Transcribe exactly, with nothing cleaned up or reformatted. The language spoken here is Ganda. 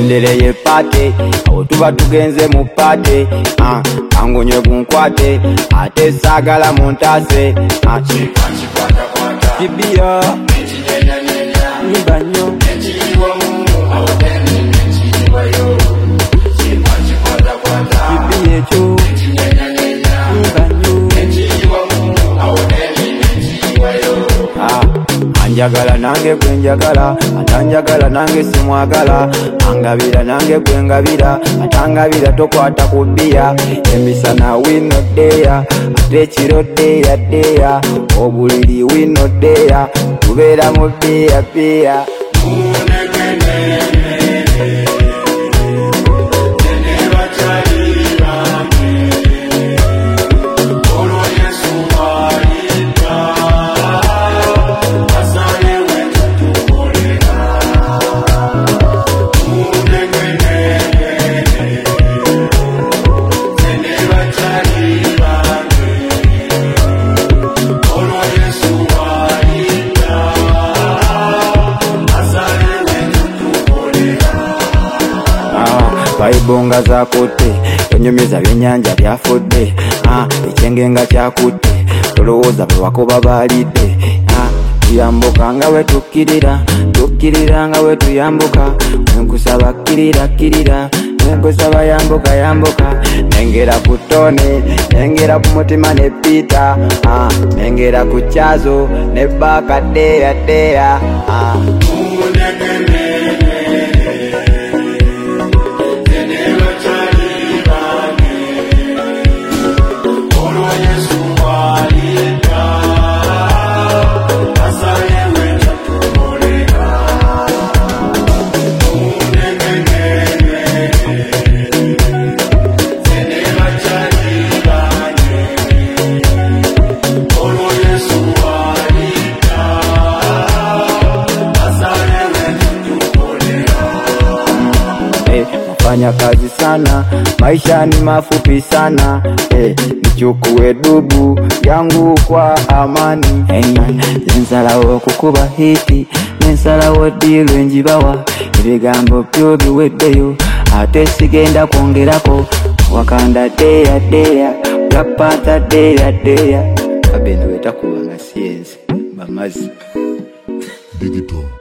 tugendereye pate awo tuba tugenze mu pate ah angonye gunkwate ate sagala montase ah kibia nibanyo nechiwa mu awodeni nechiwa yo kibia cho nibanyo nechiwa mu awodeni nechiwa yo ah anjagala nange kwenjagala atanjagala nange simwagala angabira nange kwengabira atangabira tokwata kubia emisana wino deya ate kiro deya deya obuliri wino deya tubeera mu pia pia Baibonga za kote tonyumiza byenyanja byafudde ah ekyengenga kyakutte tolowooza bwe wakoba balidde ah tuyambuka nga we tukkirira tukkirira nga we tuyambuka nkusaba kirira kirira nkusaba yambuka yambuka nengera ku tone nengera ku mutima ne pita ah nengera ku kyazo ne baka deya deya ah fanya kazi sana maisha ni mafupi sana eh nichukue dubu yangu kwa amani hey, nsalawo kukuba hiti nsalawo dilwe njibawa ebigambo byo biweddeyo ate sigenda kwongerako wakanda deya deya yapata deya deya abendo etakuba nga sienzi bamazi digital